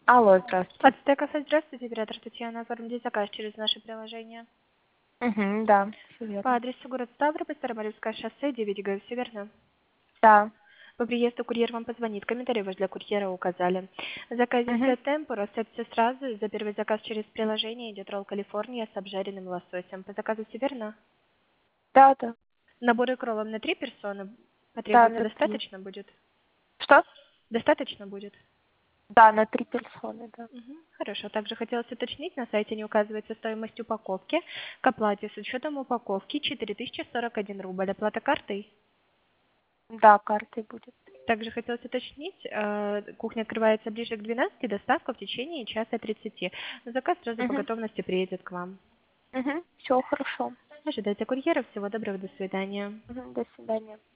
Алло, здравствуйте. Ацтекафе, здравствуйте, оператор Татьяна. Оформите заказ через наше приложение. Угу, да, все По верно. адресу город Ставрополь, Староморецкое шоссе, 9Г, все верно? Да. По приезду курьер вам позвонит. Комментарий ваш для курьера указали. В заказе Угу. все темпо, рецепция сразу. За первый заказ через приложение идет ролл Калифорния с обжаренным лососем. По заказу все верно? Да, да. Набор икр вам на 3 персоны. Да, Потребуется на 3. достаточно будет? Что? Достаточно будет? Да, на 3 персоны, да. Мгм. Хорошо. Также хотелось уточнить, на сайте не указывается стоимость упаковки. К оплате с учетом упаковки 4041 рубль. Оплата картой? Да, картой будет. Также хотелось уточнить, кухня открывается ближе к 12, доставка в течение часа 30. Но заказ сразу по Угу. готовности приедет к вам. Угу. Все хорошо. Ожидайте курьера. Всего доброго. До свидания. Угу. До свидания.